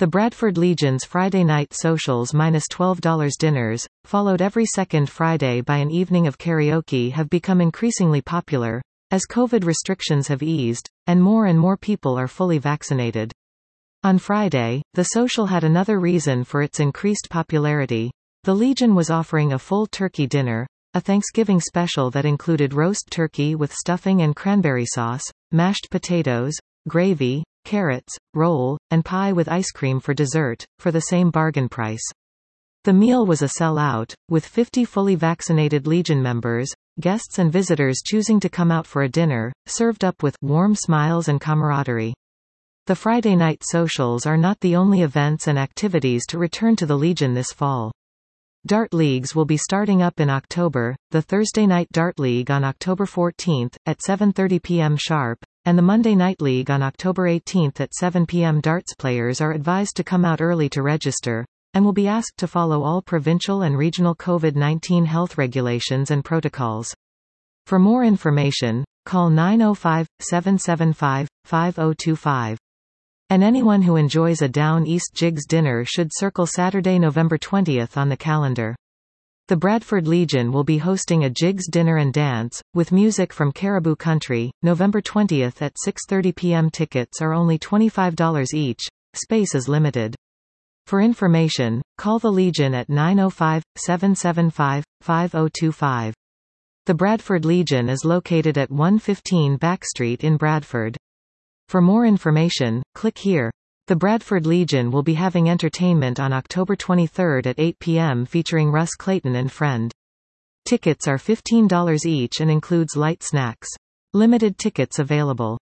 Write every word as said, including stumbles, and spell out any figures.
The Bradford Legion's Friday night socials minus twelve dollars dinners, followed every second Friday by an evening of karaoke, have become increasingly popular, as COVID restrictions have eased, and more and more people are fully vaccinated. On Friday, the social had another reason for its increased popularity. The Legion was offering a full turkey dinner, a Thanksgiving special that included roast turkey with stuffing and cranberry sauce, mashed potatoes, gravy, carrots, roll, and pie with ice cream for dessert, for the same bargain price. The meal was a sell-out, with fifty fully vaccinated Legion members, guests and visitors choosing to come out for a dinner, served up with warm smiles and camaraderie. The Friday night socials are not the only events and activities to return to the Legion this fall. Dart leagues will be starting up in October, the Thursday Night Dart League on October fourteenth, at seven thirty p m sharp, and the Monday Night League on October eighteenth at seven p m Darts players are advised to come out early to register, and will be asked to follow all provincial and regional COVID nineteen health regulations and protocols. For more information, call nine oh five, seven seven five, five oh two five. And anyone who enjoys a Down East Jigs dinner should circle Saturday, November twentieth on the calendar. The Bradford Legion will be hosting a Jigs dinner and dance, with music from Caribou Country, November twentieth at six thirty p m Tickets are only twenty-five dollars each, space is limited. For information, call the Legion at nine oh five, seven seven five, five oh two five. The Bradford Legion is located at one fifteen Back Street in Bradford. For more information, click here. The Bradford Legion will be having entertainment on October twenty-third at eight p m featuring Russ Clayton and Friend. Tickets are fifteen dollars each and includes light snacks. Limited tickets available.